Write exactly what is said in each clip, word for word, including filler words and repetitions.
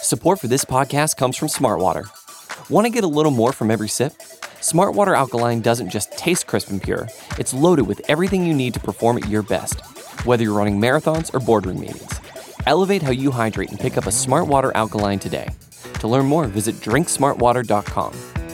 Support for this podcast comes from Smartwater. Want to get a little more from every sip? Smartwater Alkaline doesn't just taste crisp and pure, it's loaded with everything you need to perform at your best, whether you're running marathons or boardroom meetings. Elevate how you hydrate and pick up a Smartwater Alkaline today. To learn more, visit drink smart water dot com.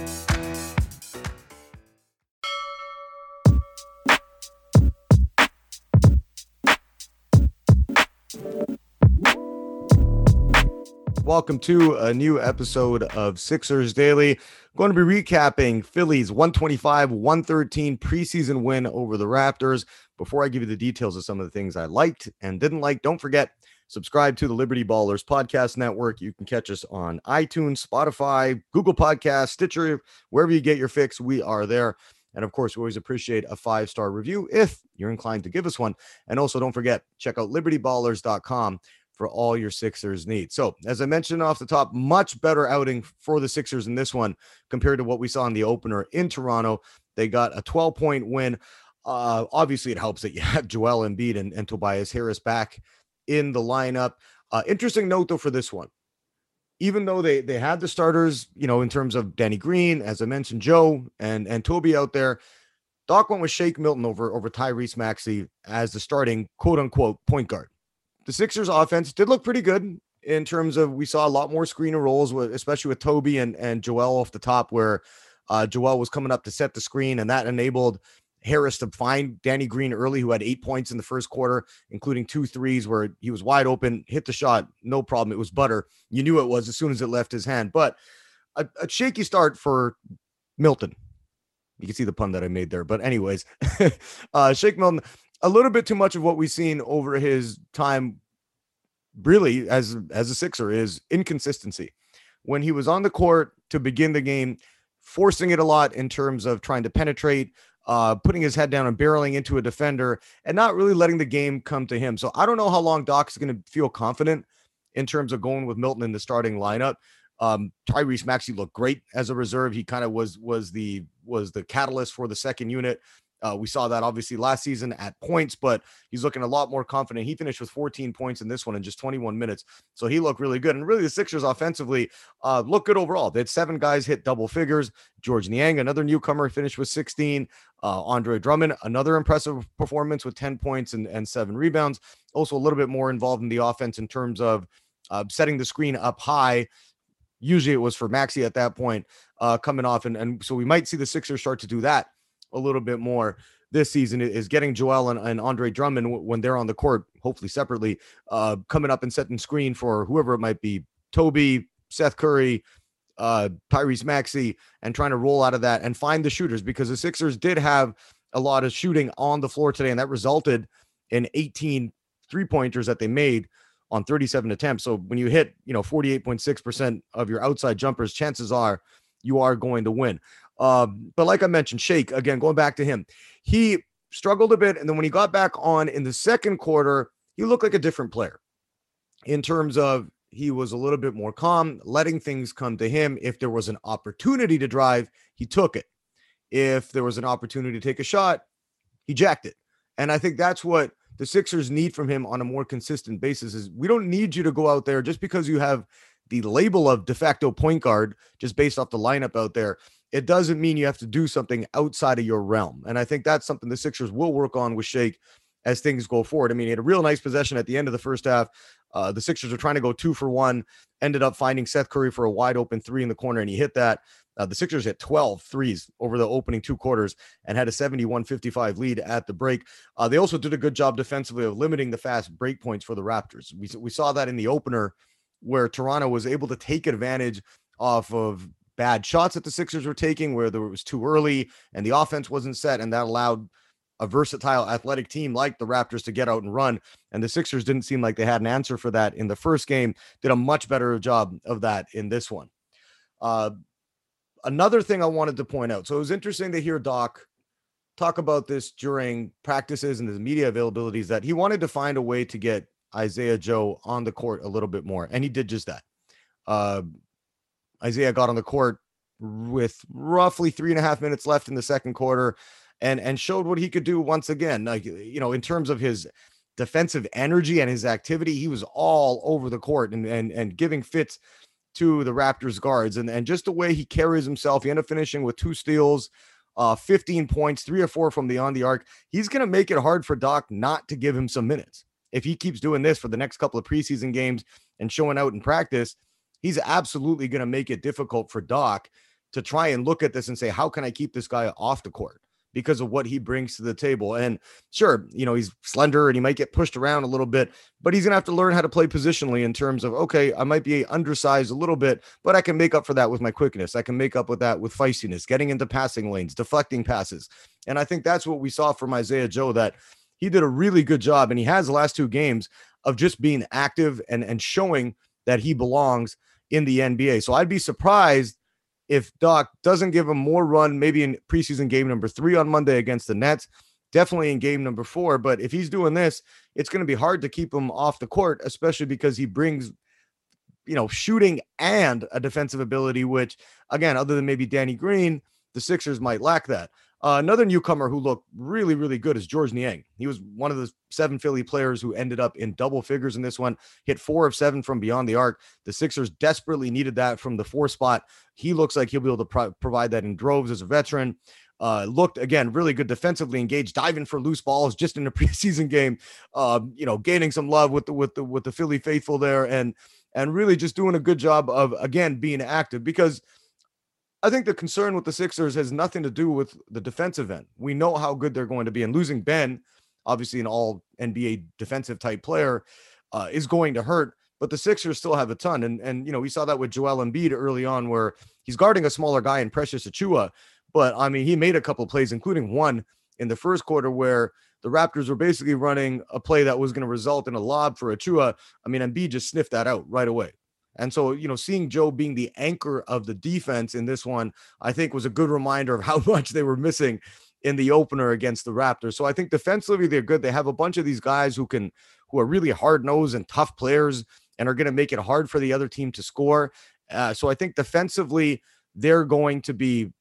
Welcome to a new episode of Sixers Daily. I'm going to be recapping Philly's one twenty-five one thirteen preseason win over the Raptors. Before I give you the details of some of the things I liked and didn't like, don't forget, subscribe to the Liberty Ballers Podcast Network. You can catch us on iTunes, Spotify, Google Podcasts, Stitcher, wherever you get your fix, we are there. And of course, we always appreciate a five-star review if you're inclined to give us one. And also, don't forget, check out liberty ballers dot com for all your Sixers needs. So, as I mentioned off the top, much better outing for the Sixers in this one compared to what we saw in the opener in Toronto. They got a twelve-point win. Uh, obviously, it helps that you have Joel Embiid and, and Tobias Harris back in the lineup. Uh, interesting note, though, for this one. Even though they they had the starters, you know, in terms of Danny Green, as I mentioned, Joe and, and Toby out there, Doc went with Shake Milton over, over Tyrese Maxey as the starting quote-unquote point guard. The Sixers offense did look pretty good in terms of we saw a lot more screen and rolls, with, especially with Toby and, and Joel off the top, where uh, Joel was coming up to set the screen, and that enabled Harris to find Danny Green early, who had eight points in the first quarter, including two threes where he was wide open, hit the shot, no problem. It was butter. You knew it was as soon as it left his hand. But a, a shaky start for Milton. You can see the pun that I made there. But anyways, uh, Shake Milton, a little bit too much of what we've seen over his time, really, as, as a Sixer, is inconsistency. When he was on the court to begin the game, forcing it a lot in terms of trying to penetrate, uh, putting his head down and barreling into a defender, and not really letting the game come to him. So I don't know how long Doc's going to feel confident in terms of going with Milton in the starting lineup. Um, Tyrese Maxey looked great as a reserve. He kind of was was the was the catalyst for the second unit. Uh, we saw that obviously last season at points, but he's looking a lot more confident. He finished with fourteen points in this one in just twenty-one minutes. So he looked really good. And really the Sixers offensively uh, look good overall. They had seven guys hit double figures. George Niang, another newcomer, finished with sixteen. Uh, Andre Drummond, another impressive performance with ten points and, and seven rebounds. Also a little bit more involved in the offense in terms of uh, setting the screen up high. Usually it was for Maxey at that point uh, coming off. And, and so we might see the Sixers start to do that a little bit more this season, is getting Joel and, and Andre Drummond when they're on the court, hopefully separately, uh, coming up and setting screen for whoever it might be, Toby, Seth Curry, uh, Tyrese Maxey, and trying to roll out of that and find the shooters, because the Sixers did have a lot of shooting on the floor today, and that resulted in eighteen three-pointers that they made on thirty-seven attempts. So when you hit, you know, forty-eight point six percent of your outside jumpers, chances are you are going to win. Um, but like I mentioned, Shake, again, going back to him, he struggled a bit. And then when he got back on in the second quarter, he looked like a different player in terms of he was a little bit more calm, letting things come to him. If there was an opportunity to drive, he took it. If there was an opportunity to take a shot, he jacked it. And I think that's what the Sixers need from him on a more consistent basis. Is we don't need you to go out there just because you have the label of de facto point guard, just based off the lineup out there. It doesn't mean you have to do something outside of your realm. And I think that's something the Sixers will work on with Shake as things go forward. I mean, he had a real nice possession at the end of the first half. Uh, the Sixers were trying to go two for one, ended up finding Seth Curry for a wide open three in the corner, and he hit that. Uh, the Sixers hit twelve threes over the opening two quarters and had a seventy-one fifty-five lead at the break. Uh, they also did a good job defensively of limiting the fast break points for the Raptors. We, we saw that in the opener, where Toronto was able to take advantage off of bad shots that the Sixers were taking, where there was too early and the offense wasn't set, and that allowed a versatile athletic team like the Raptors to get out and run. And the Sixers didn't seem like they had an answer for that in the first game. Did a much better job of that in this one. Uh, another thing I wanted to point out. So it was interesting to hear Doc talk about this during practices and his media availabilities, that he wanted to find a way to get Isaiah Joe on the court a little bit more. And he did just that. Uh, Isaiah got on the court with roughly three and a half minutes left in the second quarter and, and showed what he could do once again. Like, you know, in terms of his defensive energy and his activity. He was all over the court and and and giving fits to the Raptors guards, and and just the way he carries himself. He ended up finishing with two steals, uh, fifteen points, three or four from beyond the arc. He's going to make it hard for Doc not to give him some minutes. If he keeps doing this for the next couple of preseason games and showing out in practice, he's absolutely going to make it difficult for Doc to try and look at this and say, how can I keep this guy off the court because of what he brings to the table? And sure, you know, he's slender and he might get pushed around a little bit, but he's going to have to learn how to play positionally in terms of, okay, I might be undersized a little bit, but I can make up for that with my quickness. I can make up with that with feistiness, getting into passing lanes, deflecting passes. And I think that's what we saw from Isaiah Joe, that he did a really good job, and he has the last two games of just being active and, and showing that he belongs in the N B A. So I'd be surprised if Doc doesn't give him more run, maybe in preseason game number three on Monday against the Nets, definitely in game number four. But if he's doing this, it's going to be hard to keep him off the court, especially because he brings, you know, shooting and a defensive ability, which, again, other than maybe Danny Green, the Sixers might lack that. Uh, another newcomer who looked really, really good is Georges Niang. He was one of the seven Philly players who ended up in double figures in this one, hit four of seven from beyond the arc. The Sixers desperately needed that from the four spot. He looks like he'll be able to pro- provide that in droves as a veteran. Uh, looked, again, really good defensively engaged, diving for loose balls just in a preseason game, uh, you know, gaining some love with the, with the, with the Philly faithful there, and, and really just doing a good job of, again, being active, because I think the concern with the Sixers has nothing to do with the defensive end. We know how good they're going to be, and losing Ben, obviously an all N B A defensive type player, uh, is going to hurt, but the Sixers still have a ton. And, and, you know, we saw that with Joel Embiid early on, where he's guarding a smaller guy in Precious Achiuwa, but I mean, he made a couple of plays, including one in the first quarter where the Raptors were basically running a play that was going to result in a lob for Achiuwa. I mean, Embiid just sniffed that out right away. And so, you know, seeing Joe being the anchor of the defense in this one, I think was a good reminder of how much they were missing in the opener against the Raptors. So I think defensively, they're good. They have a bunch of these guys who can, who are really hard-nosed and tough players and are going to make it hard for the other team to score. Uh, so I think defensively, they're going to be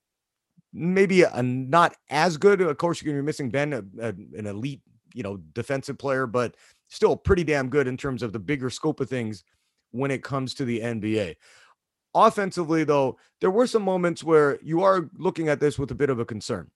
maybe a, not as good. Of course, you're going to be missing Ben, a, a, an elite, you know, defensive player, but still pretty damn good in terms of the bigger scope of things when it comes to the N B A. Offensively, though, there were some moments where you are looking at this with a bit of a concern.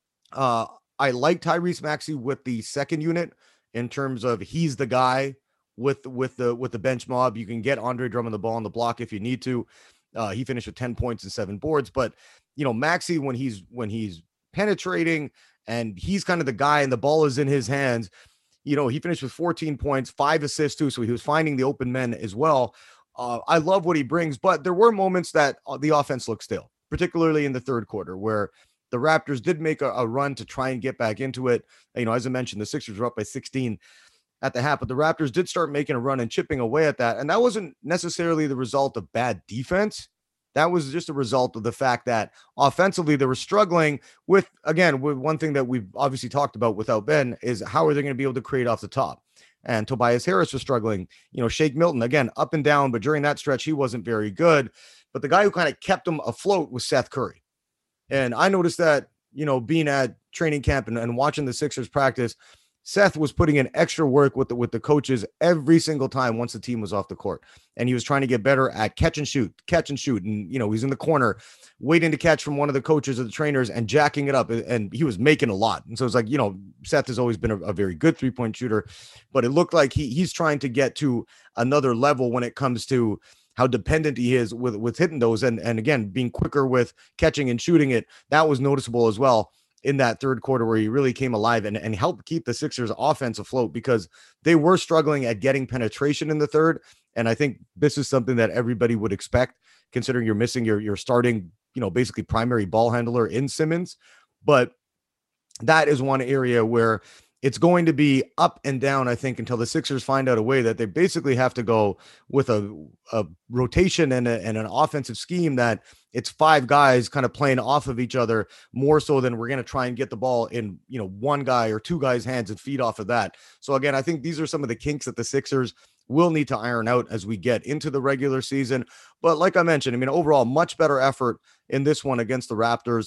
Uh, I like Tyrese Maxey with the second unit in terms of he's the guy with, with the with the bench mob. You can get Andre Drummond the ball on the block if you need to. Uh, he finished with ten points and seven boards. But, you know, Maxey, when he's when he's penetrating and he's kind of the guy and the ball is in his hands, you know, he finished with fourteen points, five assists too. So he was finding the open men as well. Uh, I love what he brings, but there were moments that the offense looked stale, particularly in the third quarter, where the Raptors did make a, a run to try and get back into it. You know, as I mentioned, the Sixers were up by sixteen at the half, but the Raptors did start making a run and chipping away at that. And that wasn't necessarily the result of bad defense. That was just a result of the fact that offensively they were struggling with, again, with one thing that we've obviously talked about without Ben is how are they going to be able to create off the top? And Tobias Harris was struggling. You know, Shake Milton, again, up and down, but during that stretch, he wasn't very good. But the guy who kind of kept him afloat was Seth Curry. And I noticed that, you know, being at training camp and, and watching the Sixers practice, Seth was putting in extra work with the, with the coaches every single time once the team was off the court. And he was trying to get better at catch and shoot, catch and shoot. And, you know, he's in the corner waiting to catch from one of the coaches or the trainers and jacking it up. And he was making a lot. And so it's like, you know, Seth has always been a, a very good three-point shooter, but it looked like he he's trying to get to another level when it comes to how dependent he is with, with hitting those. And, and again, being quicker with catching and shooting it, that was noticeable as well in that third quarter where he really came alive and, and helped keep the Sixers offense afloat because they were struggling at getting penetration in the third. And I think this is something that everybody would expect considering you're missing your, your starting, you know, basically primary ball handler in Simmons. But that is one area where it's going to be up and down, I think, until the Sixers find out a way that they basically have to go with a, a rotation and, a, and an offensive scheme that it's five guys kind of playing off of each other more so than we're going to try and get the ball in, you know, one guy or two guys' hands and feed off of that. So again, I think these are some of the kinks that the Sixers will need to iron out as we get into the regular season. But like I mentioned, I mean, overall, much better effort in this one against the Raptors.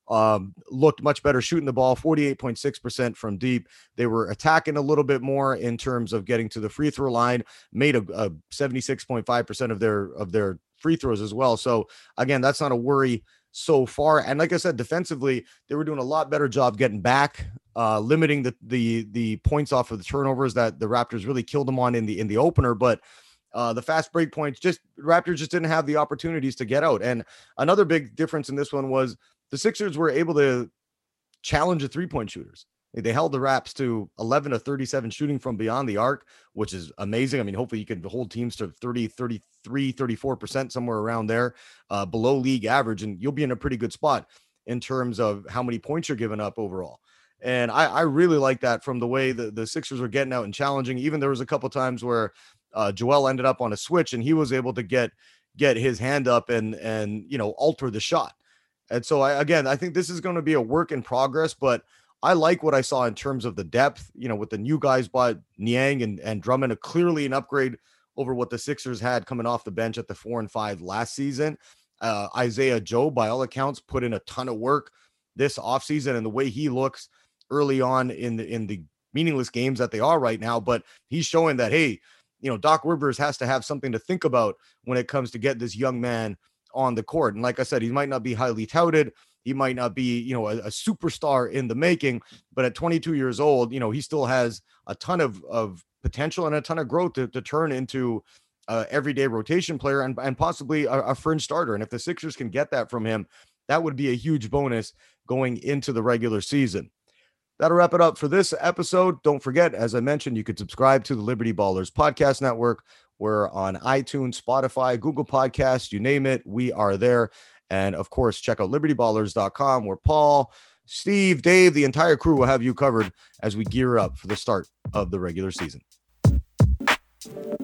um, looked much better shooting the ball, forty-eight point six percent from deep. They were attacking a little bit more in terms of getting to the free throw line, made a, a seventy-six point five percent of their of their free throws as well. So again, that's not a worry so far. And like I said, defensively, they were doing a lot better job getting back, uh, limiting the the the points off of the turnovers that the Raptors really killed them on in the in the opener. But uh, the fast break points, just Raptors just didn't have the opportunities to get out. And another big difference in this one was the Sixers were able to challenge the three-point shooters. They held the Raps to eleven to thirty-seven shooting from beyond the arc, which is amazing. I mean, hopefully you can hold teams to thirty, thirty-three, thirty-four percent, somewhere around there, uh, below league average, and you'll be in a pretty good spot in terms of how many points you're giving up overall. And I, I really like that from the way the, the Sixers were getting out and challenging. Even there was a couple times where uh, Joel ended up on a switch and he was able to get get his hand up and and you know alter the shot. And so, I, again, I think this is going to be a work in progress, but I like what I saw in terms of the depth, you know, with the new guys, but Niang and, and Drummond, a clearly an upgrade over what the Sixers had coming off the bench at the four and five last season. Uh, Isaiah Joe, by all accounts, put in a ton of work this offseason, and the way he looks early on in the, in the meaningless games that they are right now, but he's showing that, hey, you know, Doc Rivers has to have something to think about when it comes to get this young man on the court. And like I said, he might not be highly touted. He might not be, you know, a, a superstar in the making, but at twenty-two years old, you know, he still has a ton of, of potential and a ton of growth to, to turn into a everyday rotation player and, and possibly a, a fringe starter. And if the Sixers can get that from him, that would be a huge bonus going into the regular season. That'll wrap it up for this episode. Don't forget, as I mentioned, you could subscribe to the Liberty Ballers Podcast Network. We're on iTunes, Spotify, Google Podcasts, you name it. We are there. And of course, check out liberty ballers dot com where Paul, Steve, Dave, the entire crew will have you covered as we gear up for the start of the regular season.